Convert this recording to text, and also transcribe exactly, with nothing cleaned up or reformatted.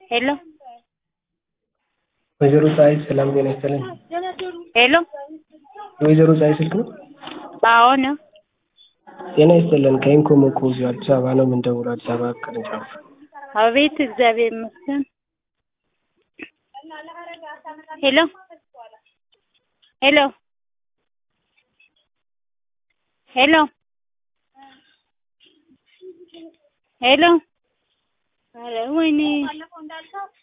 ሄሎ ወይዘሮ ፀሐይ ሰላም ጤና ይስጥልኝ። ሄሎ ወይዘሮ ፀሐይ ስልክ ነው? አዎ ነው። ጤና ይስጥልን። ከኢንኮም እኮ እዚሁ አዲስ አበባ ነው የምንደውለው፣ አዲስ አበባ ቅርንጫፍ። አቤት እግዚአብሔር ይመስገን። ሄሎ ሄሎ ሄሎ ሄሎ ኧረ ወይኔ